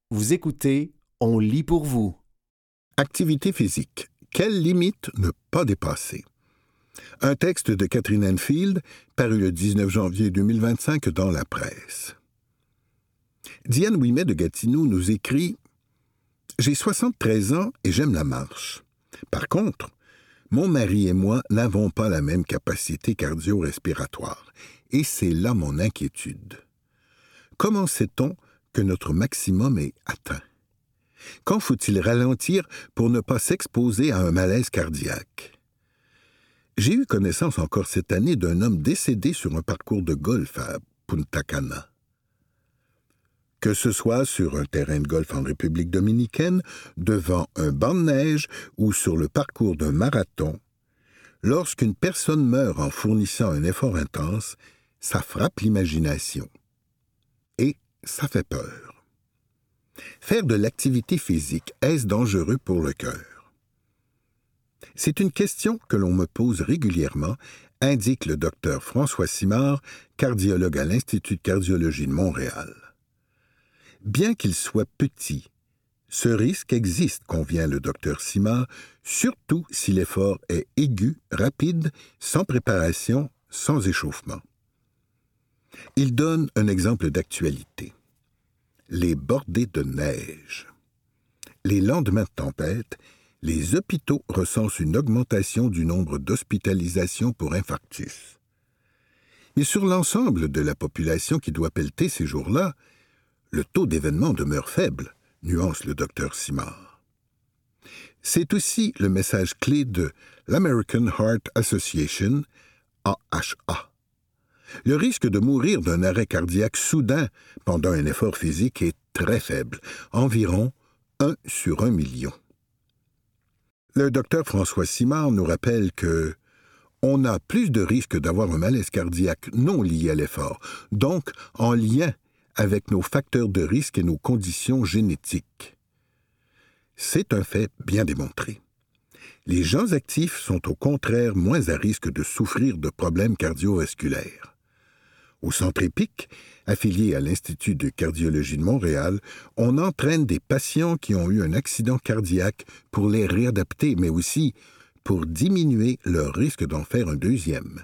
Vous écoutez, on lit pour vous. Activité physique. Quelle limite ne pas dépasser? Un texte de Catherine Enfield, paru le 19 janvier 2025 dans la presse. Diane Ouimet de Gatineau nous écrit « J'ai 73 ans et j'aime la marche. Par contre, mon mari et moi n'avons pas la même capacité cardio-respiratoire, et c'est là mon inquiétude. Comment sait-on que notre maximum est atteint? Quand faut-il ralentir pour ne pas s'exposer à un malaise cardiaque? J'ai eu connaissance encore cette année d'un homme décédé sur un parcours de golf à Punta Cana. Que ce soit sur un terrain de golf en République dominicaine, devant un banc de neige ou sur le parcours d'un marathon, lorsqu'une personne meurt en fournissant un effort intense, ça frappe l'imagination. Et ça fait peur. Faire de l'activité physique, est-ce dangereux pour le cœur? C'est une question que l'on me pose régulièrement, indique le docteur François Simard, cardiologue à l'Institut de cardiologie de Montréal. Bien qu'il soit petit, ce risque existe, convient le docteur Simard, surtout si l'effort est aigu, rapide, sans préparation, sans échauffement. Il donne un exemple d'actualité. Les bordées de neige. Les lendemains de tempête, les hôpitaux recensent une augmentation du nombre d'hospitalisations pour infarctus. Mais sur l'ensemble de la population qui doit pelleter ces jours-là, le taux d'événement demeure faible, nuance le docteur Simard. C'est aussi le message clé de l'American Heart Association, AHA. Le risque de mourir d'un arrêt cardiaque soudain pendant un effort physique est très faible, environ 1 sur 1 million. Le docteur François Simard nous rappelle que on a plus de risques d'avoir un malaise cardiaque non lié à l'effort, donc en lien avec nos facteurs de risque et nos conditions génétiques. C'est un fait bien démontré. Les gens actifs sont au contraire moins à risque de souffrir de problèmes cardiovasculaires. Au Centre EPIC, affilié à l'Institut de cardiologie de Montréal, on entraîne des patients qui ont eu un accident cardiaque pour les réadapter, mais aussi pour diminuer leur risque d'en faire un deuxième.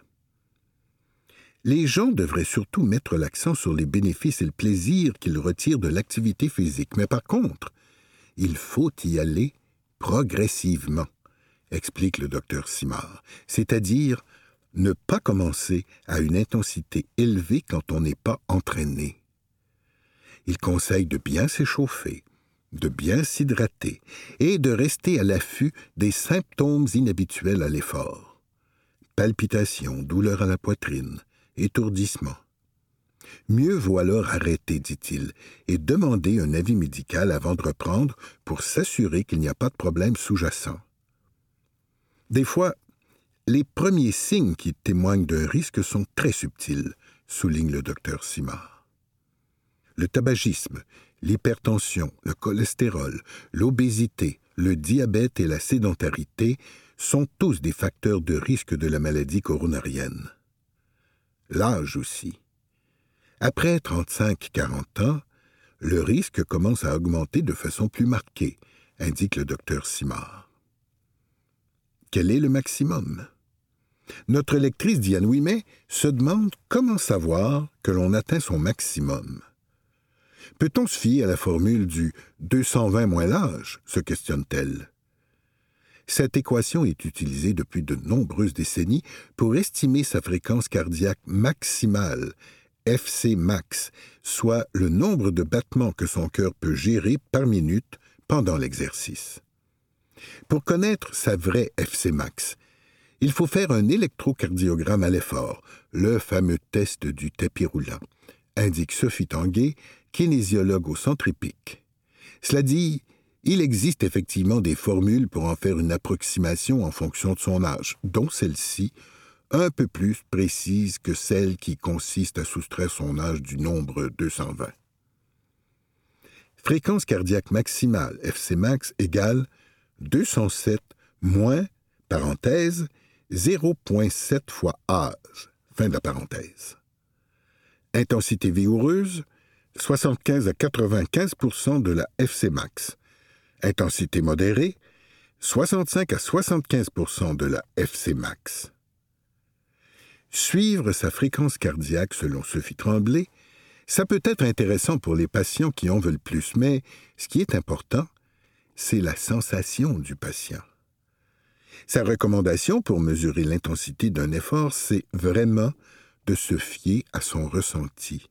Les gens devraient surtout mettre l'accent sur les bénéfices et le plaisir qu'ils retirent de l'activité physique. Mais par contre, il faut y aller progressivement, explique le docteur Simard, c'est-à-dire ne pas commencer à une intensité élevée quand on n'est pas entraîné. Il conseille de bien s'échauffer, de bien s'hydrater et de rester à l'affût des symptômes inhabituels à l'effort. Palpitations, douleurs à la poitrine, étourdissement. Mieux vaut alors arrêter, dit-il, et demander un avis médical avant de reprendre pour s'assurer qu'il n'y a pas de problème sous-jacent. Des fois, les premiers signes qui témoignent d'un risque sont très subtils, souligne le docteur Simard. Le tabagisme, l'hypertension, le cholestérol, l'obésité, le diabète et la sédentarité sont tous des facteurs de risque de la maladie coronarienne. L'âge aussi. Après 35-40 ans, le risque commence à augmenter de façon plus marquée, indique le docteur Simard. Quel est le maximum? Notre lectrice Diane Ouimet se demande comment savoir que l'on atteint son maximum. Peut-on se fier à la formule du 220 moins l'âge, se questionne-t-elle. Cette équation est utilisée depuis de nombreuses décennies pour estimer sa fréquence cardiaque maximale, FC max, soit le nombre de battements que son cœur peut gérer par minute pendant l'exercice. Pour connaître sa vraie FC max, il faut faire un électrocardiogramme à l'effort, le fameux test du tapis roulant, indique Sophie Tanguay, kinésiologue au Centre EPIC. Cela dit, il existe effectivement des formules pour en faire une approximation en fonction de son âge, dont celle-ci, un peu plus précise que celle qui consiste à soustraire son âge du nombre 220. Fréquence cardiaque maximale, FC max, égale 207 moins, parenthèse, 0,7 fois âge, fin de la parenthèse. Intensité vigoureuse, 75 à 95 % de la FC max. Intensité modérée, 65 à 75 % de la FC max. Suivre sa fréquence cardiaque selon Sophie Tremblay, ça peut être intéressant pour les patients qui en veulent plus, mais ce qui est important, c'est la sensation du patient. Sa recommandation pour mesurer l'intensité d'un effort, c'est vraiment de se fier à son ressenti.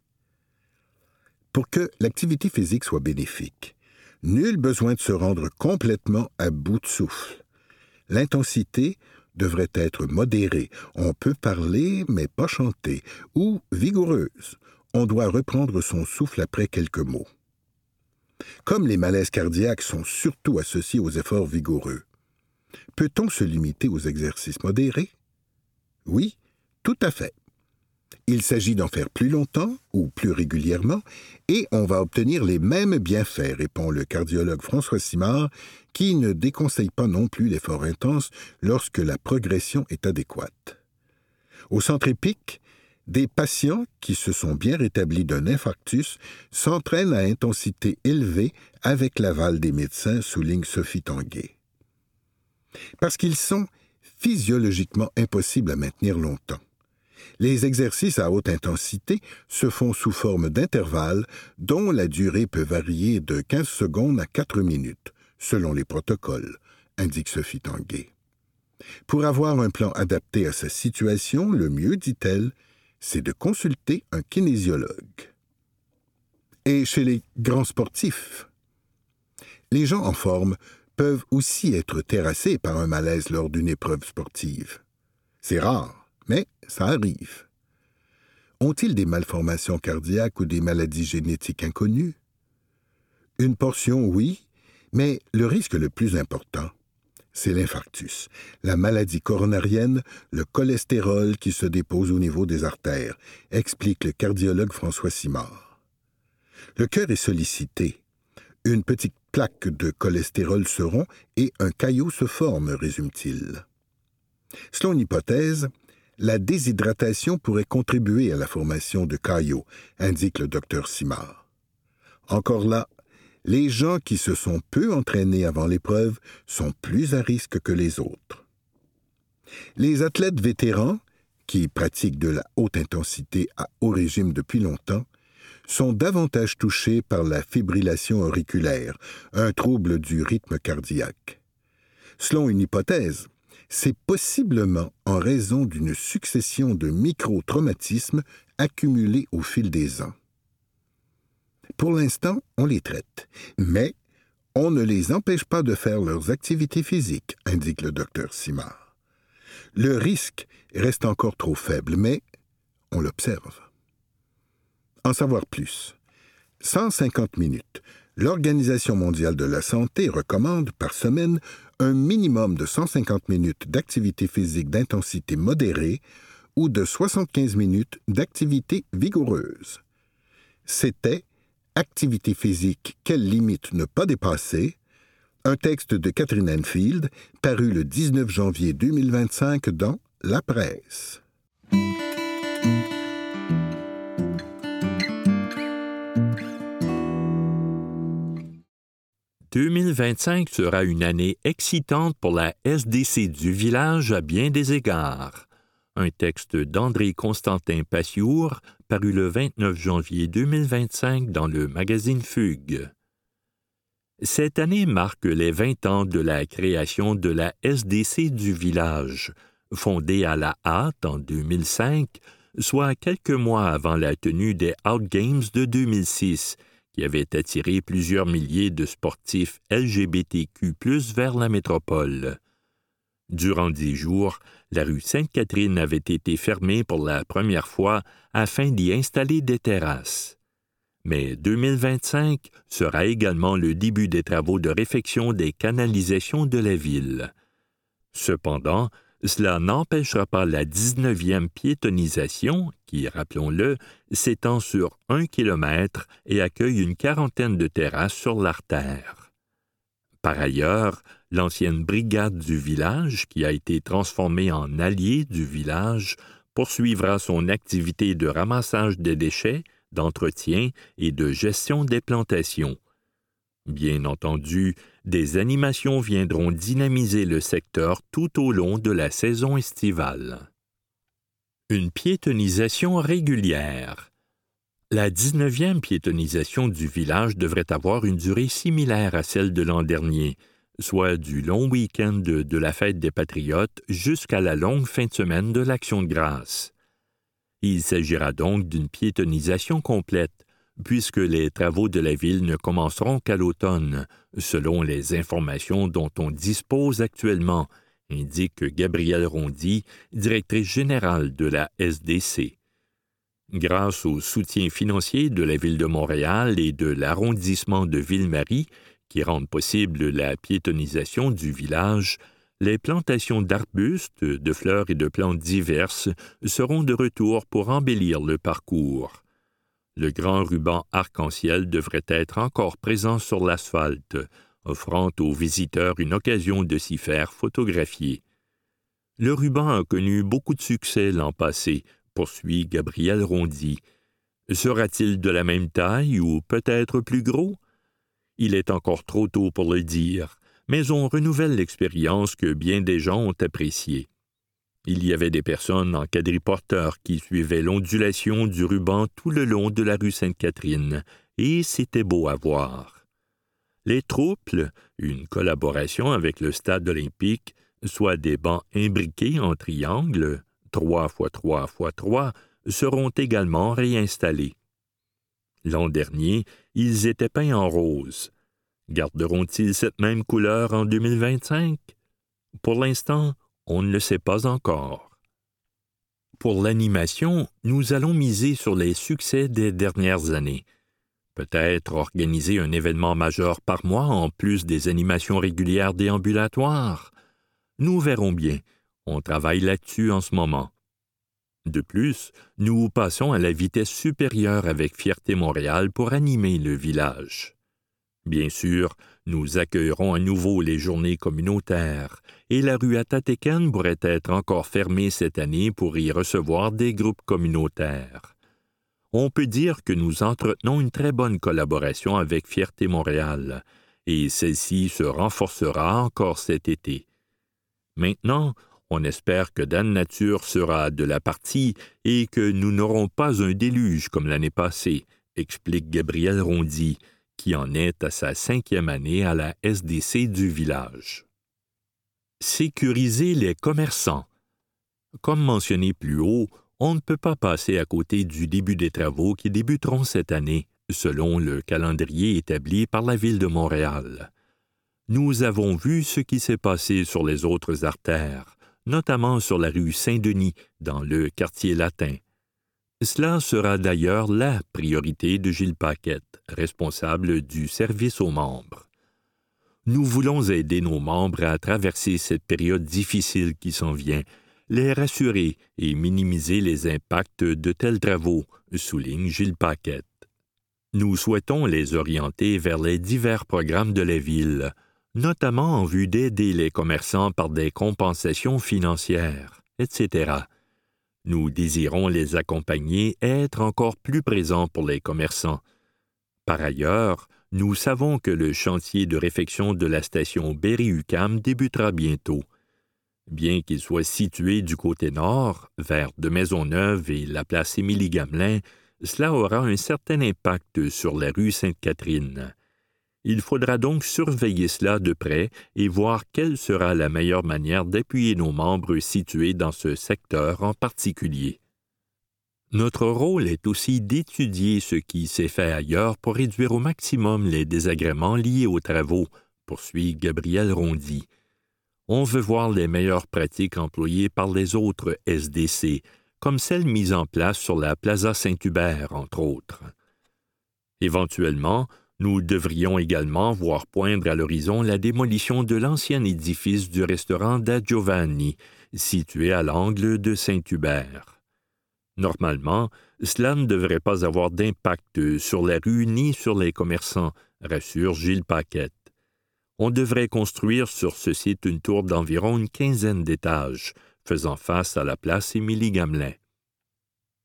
Pour que l'activité physique soit bénéfique, nul besoin de se rendre complètement à bout de souffle. L'intensité devrait être modérée. On peut parler, mais pas chanter, ou vigoureuse. On doit reprendre son souffle après quelques mots. Comme les malaises cardiaques sont surtout associés aux efforts vigoureux, peut-on se limiter aux exercices modérés? Oui, tout à fait. Il s'agit d'en faire plus longtemps ou plus régulièrement et on va obtenir les mêmes bienfaits, répond le cardiologue François Simard, qui ne déconseille pas non plus l'effort intense lorsque la progression est adéquate. Au centre EPIC, des patients qui se sont bien rétablis d'un infarctus s'entraînent à intensité élevée avec l'aval des médecins, souligne Sophie Tanguay. Parce qu'ils sont physiologiquement impossibles à maintenir longtemps. Les exercices à haute intensité se font sous forme d'intervalles dont la durée peut varier de 15 secondes à 4 minutes, selon les protocoles, indique Sophie Tanguay. Pour avoir un plan adapté à sa situation, le mieux, dit-elle, c'est de consulter un kinésiologue. Et chez les grands sportifs, les gens en forme peuvent aussi être terrassés par un malaise lors d'une épreuve sportive. C'est rare, mais ça arrive. Ont-ils des malformations cardiaques ou des maladies génétiques inconnues? Une portion, oui, mais le risque le plus important, c'est l'infarctus, la maladie coronarienne, le cholestérol qui se dépose au niveau des artères, explique le cardiologue François Simard. Le cœur est sollicité. Une petite plaque de cholestérol se rompt et un caillot se forme, résume-t-il. Selon une hypothèse, la déshydratation pourrait contribuer à la formation de caillots, indique le docteur Simard. Encore là, les gens qui se sont peu entraînés avant l'épreuve sont plus à risque que les autres. Les athlètes vétérans, qui pratiquent de la haute intensité à haut régime depuis longtemps, sont davantage touchés par la fibrillation auriculaire, un trouble du rythme cardiaque. Selon une hypothèse, c'est possiblement en raison d'une succession de micro-traumatismes accumulés au fil des ans. Pour l'instant, on les traite, mais on ne les empêche pas de faire leurs activités physiques, indique le docteur Simard. Le risque reste encore trop faible, mais on l'observe. En savoir plus. 150 minutes. L'Organisation mondiale de la santé recommande par semaine un minimum de 150 minutes d'activité physique d'intensité modérée ou de 75 minutes d'activité vigoureuse. C'était « Activité physique, quelle limite ne pas dépasser ?» un texte de Catherine Enfield, paru le 19 janvier 2025 dans La Presse. 2025 sera une année excitante pour la SDC du village à bien des égards. Un texte d'André Constantin Passiour, paru le 29 janvier 2025 dans le magazine Fugue. Cette année marque les 20 ans de la création de la SDC du village, fondée à la hâte en 2005, soit quelques mois avant la tenue des Outgames de 2006, qui avait attiré plusieurs milliers de sportifs LGBTQ+ vers la métropole. Durant 10 jours, la rue Sainte-Catherine avait été fermée pour la première fois afin d'y installer des terrasses. Mais 2025 sera également le début des travaux de réfection des canalisations de la ville. Cependant, cela n'empêchera pas la 19e piétonisation, qui, rappelons-le, s'étend sur 1 kilomètre et accueille une quarantaine de terrasses sur l'artère. Par ailleurs, l'ancienne brigade du village, qui a été transformée en allié du village, poursuivra son activité de ramassage des déchets d'entretien et de gestion des plantations. Bien entendu, des animations viendront dynamiser le secteur tout au long de la saison estivale. Une piétonisation régulière. La 19e piétonisation du village devrait avoir une durée similaire à celle de l'an dernier, soit du long week-end de la fête des Patriotes jusqu'à la longue fin de semaine de l'Action de grâce. Il s'agira donc d'une piétonisation complète, puisque les travaux de la ville ne commenceront qu'à l'automne, selon les informations dont on dispose actuellement, indique Gabrielle Rondy, directrice générale de la SDC. Grâce au soutien financier de la Ville de Montréal et de l'arrondissement de Ville-Marie, qui rendent possible la piétonisation du village, les plantations d'arbustes, de fleurs et de plantes diverses seront de retour pour embellir le parcours. Le grand ruban arc-en-ciel devrait être encore présent sur l'asphalte, offrant aux visiteurs une occasion de s'y faire photographier. Le ruban a connu beaucoup de succès l'an passé, poursuit Gabrielle Rondy. Sera-t-il de la même taille ou peut-être plus gros? Il est encore trop tôt pour le dire, mais on renouvelle l'expérience que bien des gens ont appréciée. Il y avait des personnes en quadriporteur qui suivaient l'ondulation du ruban tout le long de la rue Sainte-Catherine, et c'était beau à voir. Les trouples, une collaboration avec le stade olympique, soit des bancs imbriqués en triangle, 3 x 3 x 3, seront également réinstallés. L'an dernier, ils étaient peints en rose. Garderont-ils cette même couleur en 2025? Pour l'instant, on ne le sait pas encore. Pour l'animation, nous allons miser sur les succès des dernières années. Peut-être organiser un événement majeur par mois en plus des animations régulières déambulatoires. Nous verrons bien. On travaille là-dessus en ce moment. De plus, nous passons à la vitesse supérieure avec Fierté Montréal pour animer le village. Bien sûr, nous accueillerons à nouveau les journées communautaires et la rue Atatéken pourrait être encore fermée cette année pour y recevoir des groupes communautaires. On peut dire que nous entretenons une très bonne collaboration avec Fierté Montréal et celle-ci se renforcera encore cet été. Maintenant, on espère que Dame Nature sera de la partie et que nous n'aurons pas un déluge comme l'année passée, explique Gabrielle Rondy, qui en est à sa 5e année à la SDC du village. Sécuriser les commerçants. Comme mentionné plus haut, on ne peut pas passer à côté du début des travaux qui débuteront cette année, selon le calendrier établi par la Ville de Montréal. Nous avons vu ce qui s'est passé sur les autres artères, notamment sur la rue Saint-Denis, dans le quartier latin. Cela sera d'ailleurs la priorité de Gilles Paquette, responsable du service aux membres. Nous voulons aider nos membres à traverser cette période difficile qui s'en vient, les rassurer et minimiser les impacts de tels travaux, souligne Gilles Paquette. Nous souhaitons les orienter vers les divers programmes de la Ville, notamment en vue d'aider les commerçants par des compensations financières, etc. Nous désirons les accompagner et être encore plus présents pour les commerçants. Par ailleurs, nous savons que le chantier de réfection de la station Berry-UQAM débutera bientôt. Bien qu'il soit situé du côté nord, vers de Maisonneuve et la place Émilie-Gamelin, cela aura un certain impact sur la rue Sainte-Catherine. Il faudra donc surveiller cela de près et voir quelle sera la meilleure manière d'appuyer nos membres situés dans ce secteur en particulier. Notre rôle est aussi d'étudier ce qui s'est fait ailleurs pour réduire au maximum les désagréments liés aux travaux, poursuit Gabrielle Rondy. On veut voir les meilleures pratiques employées par les autres SDC, comme celles mises en place sur la Plaza Saint-Hubert, entre autres. Éventuellement, nous devrions également voir poindre à l'horizon la démolition de l'ancien édifice du restaurant Da Giovanni, situé à l'angle de Saint-Hubert. Normalement, cela ne devrait pas avoir d'impact sur la rue ni sur les commerçants, rassure Gilles Paquette. On devrait construire sur ce site une tour d'environ une 15aine d'étages, faisant face à la place Émilie-Gamelin.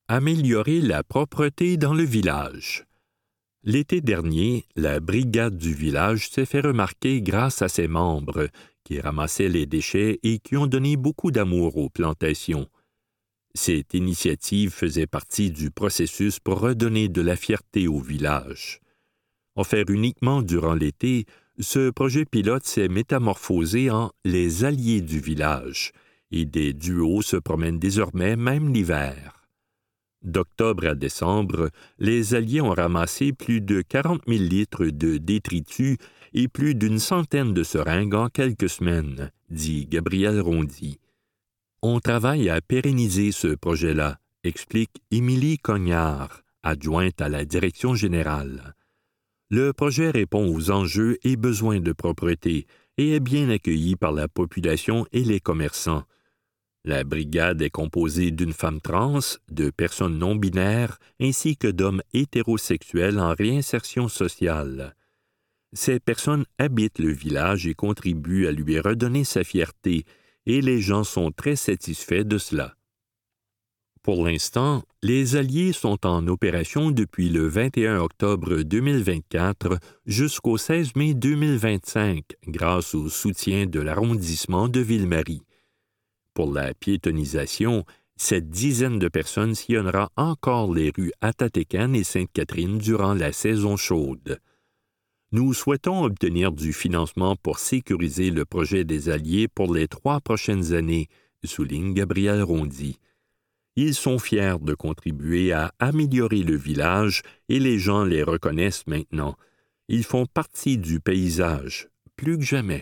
Améliorer la propreté dans le village. L'été dernier, la brigade du village s'est fait remarquer grâce à ses membres, qui ramassaient les déchets et qui ont donné beaucoup d'amour aux plantations. Cette initiative faisait partie du processus pour redonner de la fierté au village. Offert uniquement durant l'été, ce projet pilote s'est métamorphosé en « les alliés du village » et des duos se promènent désormais même l'hiver. D'octobre à décembre, les alliés ont ramassé plus de 40 000 litres de détritus et plus d'une centaine de seringues en quelques semaines, dit Gabriel Rondy. On travaille à pérenniser ce projet-là, explique Émilie Cognard, adjointe à la direction générale. Le projet répond aux enjeux et besoins de propreté et est bien accueilli par la population et les commerçants. La brigade est composée d'une femme trans, de personnes non-binaires ainsi que d'hommes hétérosexuels en réinsertion sociale. Ces personnes habitent le village et contribuent à lui redonner sa fierté, et les gens sont très satisfaits de cela. Pour l'instant, les alliés sont en opération depuis le 21 octobre 2024 jusqu'au 16 mai 2025 grâce au soutien de l'arrondissement de Ville-Marie. Pour la piétonisation, cette dizaine de personnes sillonnera encore les rues Atatécane et Sainte-Catherine durant la saison chaude. Nous souhaitons obtenir du financement pour sécuriser le projet des alliés pour les 3 prochaines années, souligne Gabriel Rondy. Ils sont fiers de contribuer à améliorer le village et les gens les reconnaissent maintenant. Ils font partie du paysage, plus que jamais.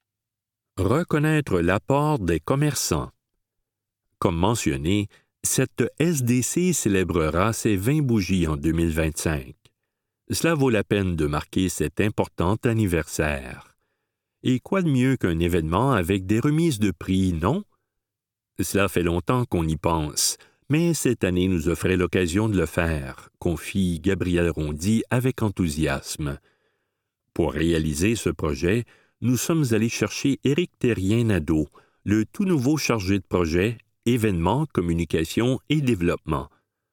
Reconnaître l'apport des commerçants. Comme mentionné, cette SDC célébrera ses 20 bougies en 2025. Cela vaut la peine de marquer cet important anniversaire. Et quoi de mieux qu'un événement avec des remises de prix, non? Cela fait longtemps qu'on y pense, mais cette année nous offrait l'occasion de le faire, confie Gabriel Rondy avec enthousiasme. Pour réaliser ce projet, nous sommes allés chercher Éric Thérien-Nadeau, le tout nouveau chargé de projet, événements, communication et développement.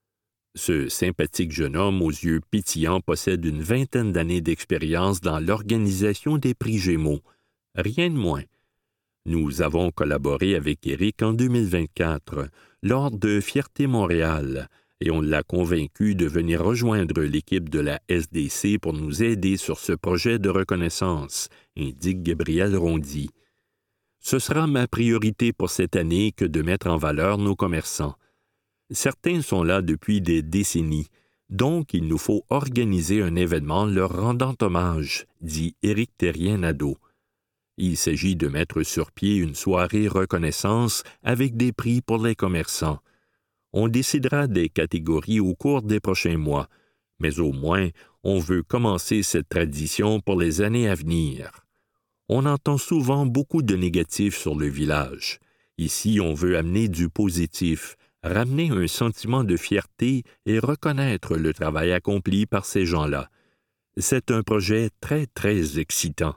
Ce sympathique jeune homme aux yeux pétillants possède une 20aine d'années d'expérience dans l'organisation des prix Gémeaux. Rien de moins. Nous avons collaboré avec Éric en 2024 lors de Fierté Montréal et on l'a convaincu de venir rejoindre l'équipe de la SDC pour nous aider sur ce projet de reconnaissance, indique Gabriel Rondy. Ce sera ma priorité pour cette année que de mettre en valeur nos commerçants. Certains sont là depuis des décennies, donc il nous faut organiser un événement leur rendant hommage, dit Éric Thérien-Nadeau. Il s'agit de mettre sur pied une soirée reconnaissance avec des prix pour les commerçants. On décidera des catégories au cours des prochains mois, mais au moins on veut commencer cette tradition pour les années à venir. On entend souvent beaucoup de négatifs sur le village. Ici, on veut amener du positif, ramener un sentiment de fierté et reconnaître le travail accompli par ces gens-là. C'est un projet très, très excitant.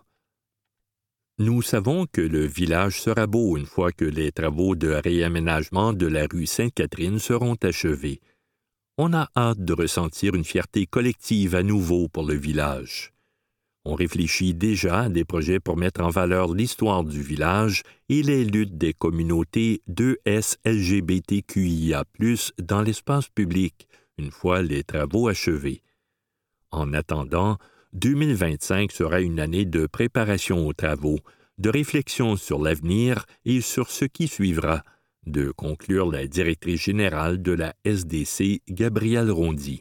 Nous savons que le village sera beau une fois que les travaux de réaménagement de la rue Sainte-Catherine seront achevés. On a hâte de ressentir une fierté collective à nouveau pour le village. On réfléchit déjà à des projets pour mettre en valeur l'histoire du village et les luttes des communautés 2S LGBTQIA+, dans l'espace public, une fois les travaux achevés. En attendant, 2025 sera une année de préparation aux travaux, de réflexion sur l'avenir et sur ce qui suivra, de conclure la directrice générale de la SDC, Gabriel Rondy.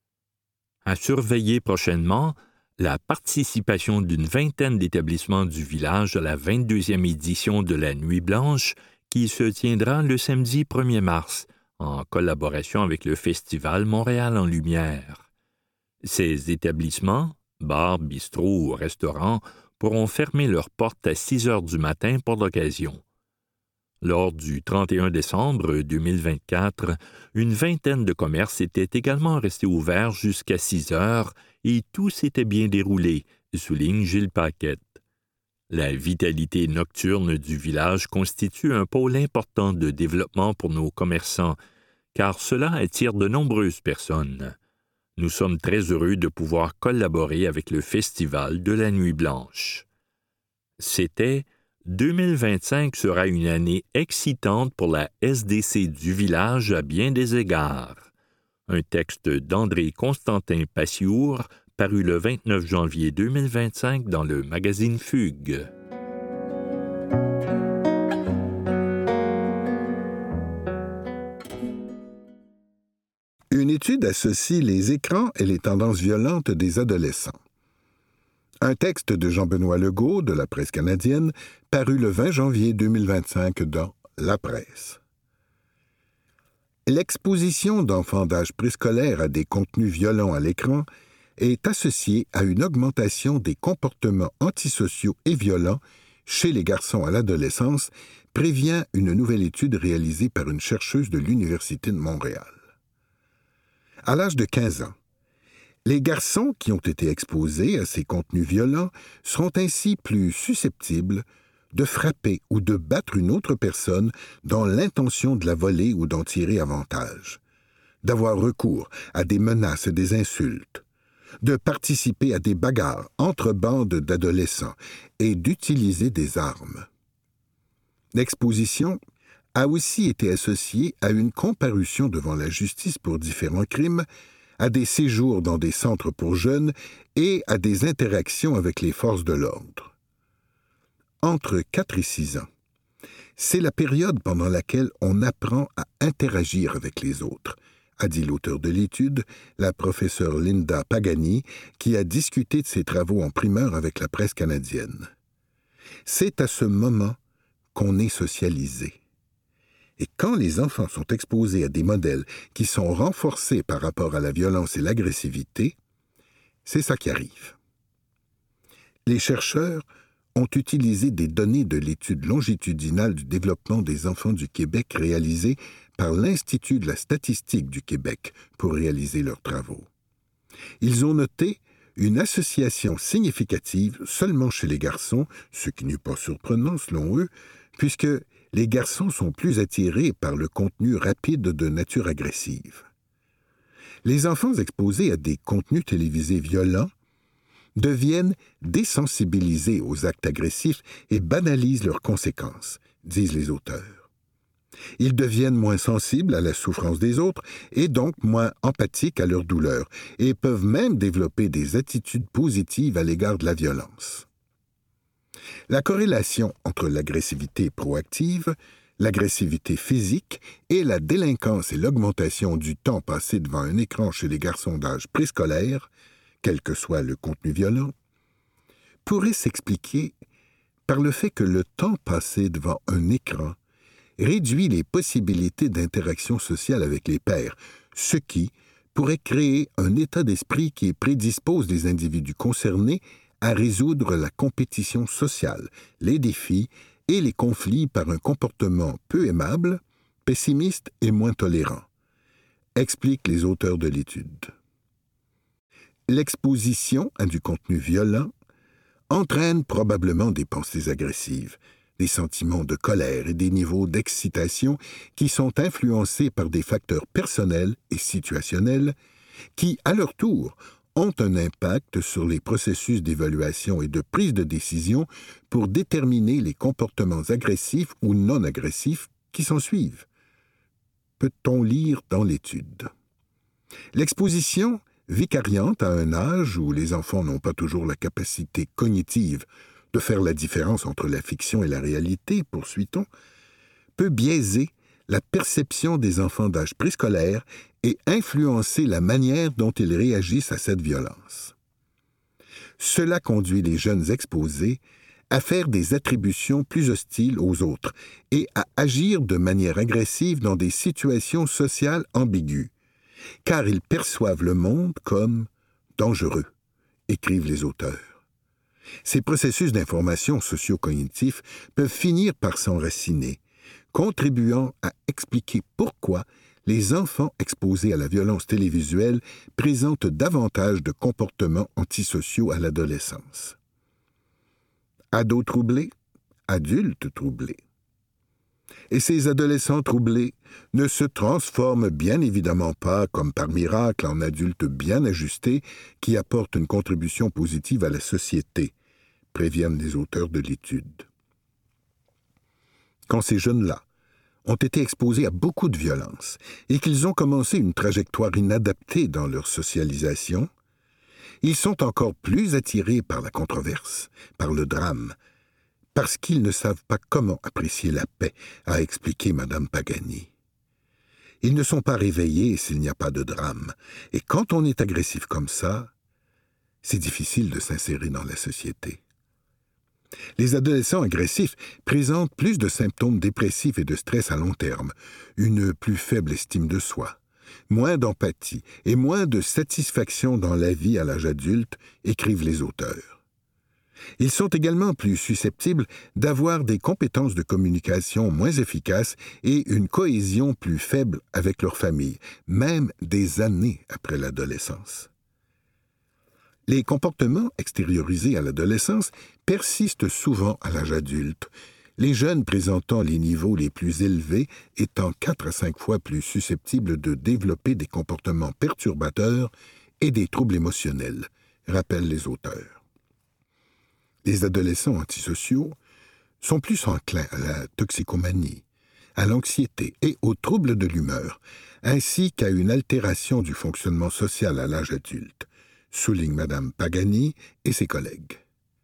À surveiller prochainement, la participation d'une 20aine d'établissements du village à la 22e édition de la Nuit Blanche qui se tiendra le samedi 1er mars, en collaboration avec le Festival Montréal en Lumière. Ces établissements, bars, bistrots ou restaurants, pourront fermer leurs portes à 6 heures du matin pour l'occasion. Lors du 31 décembre 2024, une 20aine de commerces étaient également restés ouverts jusqu'à 6 heures et tout s'était bien déroulé, souligne Gilles Paquette. La vitalité nocturne du village constitue un pôle important de développement pour nos commerçants, car cela attire de nombreuses personnes. Nous sommes très heureux de pouvoir collaborer avec le Festival de la Nuit Blanche. C'était « 2025 sera une année excitante pour la SDC du village à bien des égards », un texte d'André Constantin Passiour, paru le 29 janvier 2025 dans le magazine Fugue. Une étude associe les écrans et les tendances violentes des adolescents. Un texte de Jean-Benoît Legault de la Presse canadienne, paru le 20 janvier 2025 dans La Presse. L'exposition d'enfants d'âge préscolaire à des contenus violents à l'écran est associée à une augmentation des comportements antisociaux et violents chez les garçons à l'adolescence, prévient une nouvelle étude réalisée par une chercheuse de l'Université de Montréal. À l'âge de 15 ans, les garçons qui ont été exposés à ces contenus violents seront ainsi plus susceptibles de frapper ou de battre une autre personne dans l'intention de la voler ou d'en tirer avantage, d'avoir recours à des menaces et des insultes, de participer à des bagarres entre bandes d'adolescents et d'utiliser des armes. L'exposition a aussi été associée à une comparution devant la justice pour différents crimes, à des séjours dans des centres pour jeunes et à des interactions avec les forces de l'ordre. Entre 4 et 6 ans, c'est la période pendant laquelle on apprend à interagir avec les autres, a dit l'auteur de l'étude, la professeure Linda Pagani, qui a discuté de ses travaux en primeur avec la presse canadienne. C'est à ce moment qu'on est socialisé. Et quand les enfants sont exposés à des modèles qui sont renforcés par rapport à la violence et l'agressivité, c'est ça qui arrive. Les chercheurs ont utilisé des données de l'étude longitudinale du développement des enfants du Québec réalisée par l'Institut de la statistique du Québec pour réaliser leurs travaux. Ils ont noté une association significative seulement chez les garçons, ce qui n'est pas surprenant selon eux, puisque les garçons sont plus attirés par le contenu rapide de nature agressive. Les enfants exposés à des contenus télévisés violents deviennent désensibilisés aux actes agressifs et banalisent leurs conséquences, disent les auteurs. Ils deviennent moins sensibles à la souffrance des autres et donc moins empathiques à leur douleur et peuvent même développer des attitudes positives à l'égard de la violence. La corrélation entre l'agressivité proactive, l'agressivité physique et la délinquance et l'augmentation du temps passé devant un écran chez les garçons d'âge préscolaire, quel que soit le contenu violent, pourrait s'expliquer par le fait que le temps passé devant un écran réduit les possibilités d'interaction sociale avec les pairs, ce qui pourrait créer un état d'esprit qui prédispose les individus concernés à résoudre la compétition sociale, les défis et les conflits par un comportement peu aimable, pessimiste et moins tolérant, expliquent les auteurs de l'étude. L'exposition à du contenu violent entraîne probablement des pensées agressives, des sentiments de colère et des niveaux d'excitation qui sont influencés par des facteurs personnels et situationnels qui, à leur tour, ont un impact sur les processus d'évaluation et de prise de décision pour déterminer les comportements agressifs ou non agressifs qui s'ensuivent. Peut-on lire dans l'étude. L'exposition vicariante à un âge où les enfants n'ont pas toujours la capacité cognitive de faire la différence entre la fiction et la réalité, poursuit-on, peut biaiser la perception des enfants d'âge préscolaire et influencer la manière dont ils réagissent à cette violence. Cela conduit les jeunes exposés à faire des attributions plus hostiles aux autres et à agir de manière agressive dans des situations sociales ambiguës, car ils perçoivent le monde comme dangereux, écrivent les auteurs. Ces processus d'information socio-cognitifs peuvent finir par s'enraciner, contribuant à expliquer pourquoi les enfants exposés à la violence télévisuelle présentent davantage de comportements antisociaux à l'adolescence. Ados troublés, adultes troublés. Et ces adolescents troublés ne se transforment bien évidemment pas, comme par miracle, en adultes bien ajustés qui apportent une contribution positive à la société, préviennent les auteurs de l'étude. Quand ces jeunes-là ont été exposés à beaucoup de violence et qu'ils ont commencé une trajectoire inadaptée dans leur socialisation, ils sont encore plus attirés par la controverse, par le drame, parce qu'ils ne savent pas comment apprécier la paix, a expliqué Mme Pagani. Ils ne sont pas réveillés s'il n'y a pas de drame, et quand on est agressif comme ça, c'est difficile de s'insérer dans la société. Les adolescents agressifs présentent plus de symptômes dépressifs et de stress à long terme, une plus faible estime de soi, moins d'empathie et moins de satisfaction dans la vie à l'âge adulte, écrivent les auteurs. Ils sont également plus susceptibles d'avoir des compétences de communication moins efficaces et une cohésion plus faible avec leur famille, même des années après l'adolescence. Les comportements extériorisés à l'adolescence persistent souvent à l'âge adulte, les jeunes présentant les niveaux les plus élevés étant 4 à 5 fois plus susceptibles de développer des comportements perturbateurs et des troubles émotionnels, rappellent les auteurs. Les adolescents antisociaux sont plus enclins à la toxicomanie, à l'anxiété et aux troubles de l'humeur, ainsi qu'à une altération du fonctionnement social à l'âge adulte, souligne Mme Pagani et ses collègues.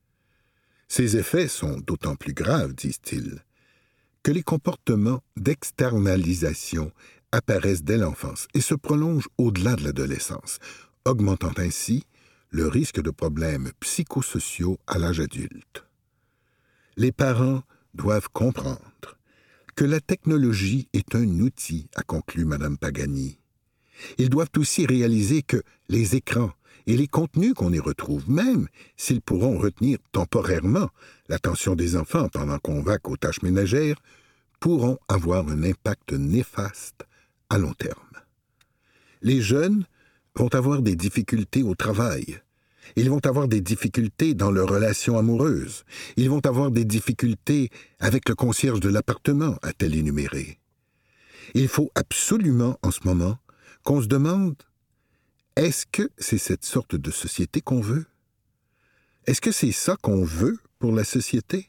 Ces effets sont d'autant plus graves, disent-ils, que les comportements d'externalisation apparaissent dès l'enfance et se prolongent au-delà de l'adolescence, augmentant ainsi le risque de problèmes psychosociaux à l'âge adulte. Les parents doivent comprendre que la technologie est un outil, a conclu Mme Pagani. Ils doivent aussi réaliser que les écrans et les contenus qu'on y retrouve, même s'ils pourront retenir temporairement l'attention des enfants pendant qu'on vaque aux tâches ménagères, pourront avoir un impact néfaste à long terme. Les jeunes vont avoir des difficultés au travail. Ils vont avoir des difficultés dans leurs relations amoureuses. Ils vont avoir des difficultés avec le concierge de l'appartement, a-t-elle énuméré. Il faut absolument, en ce moment, qu'on se demande: est-ce que c'est cette sorte de société qu'on veut? Est-ce que c'est ça qu'on veut pour la société?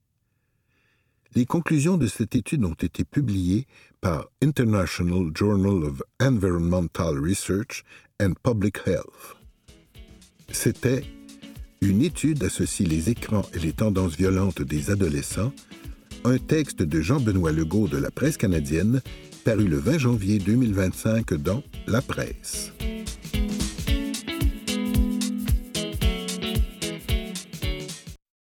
Les conclusions de cette étude ont été publiées par International Journal of Environmental Research and Public Health. C'était une étude associe les écrans et les tendances violentes des adolescents, un texte de Jean-Benoît Legault de la Presse canadienne, paru le 20 janvier 2025 dans La Presse.